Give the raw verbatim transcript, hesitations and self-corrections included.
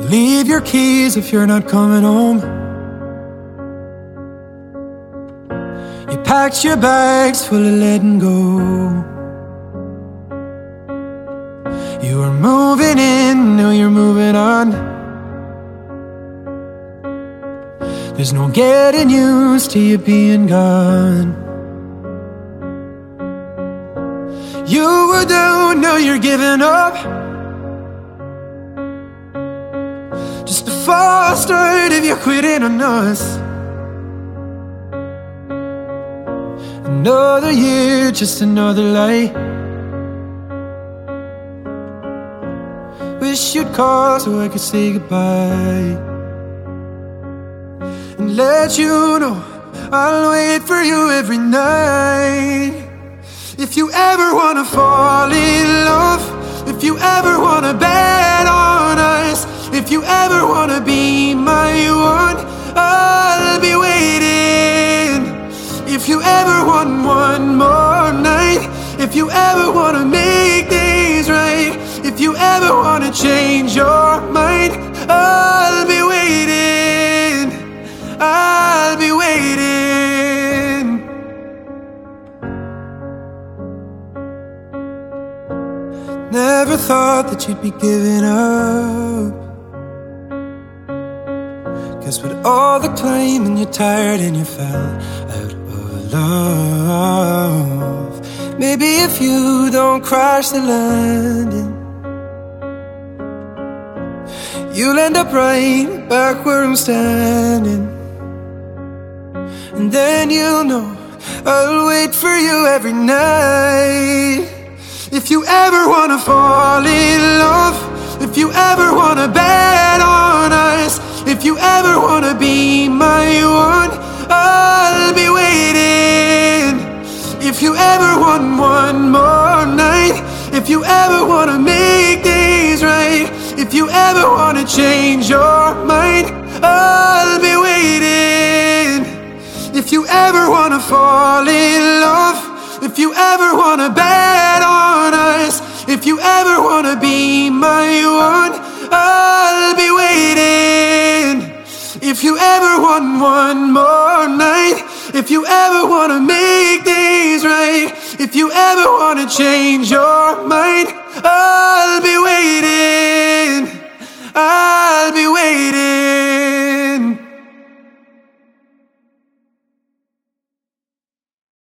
Leave your keys if you're not coming home. You packed your bags full of letting go. You were moving in, now you're moving on. There's no getting used to you being gone. You were down, now you're giving up. Just a false start if you're quitting on us. Another year, just another lie. Wish you'd call so I could say goodbye and let you know I'll wait for you every night. If you ever wanna fall in love, if you ever wanna bet on us, if you ever wanna be my one, I'll be waiting. If you ever want one more night, if you ever wanna make things right, if you ever wanna change your mind, I'll be waiting, I'll be waiting. Never thought that you'd be giving up, 'cause with all the climbing you're tired and you fell out of love. Maybe if you don't crash the landing, you'll end up right back where I'm standing. And then you'll know I'll wait for you every night. If you ever wanna fall in love, if you ever wanna bet on us, if you ever wanna be my one, I'll be waiting. If you ever want one more night, if you ever wanna make things right, if you ever wanna change your mind, I'll be waiting. If you ever wanna fall in love, if you ever wanna bet on us, if you ever wanna be my one, I'll be waiting. If you ever want one more night, if you ever wanna make things right, if you ever wanna change your mind, I'll be waiting, I'll be waiting.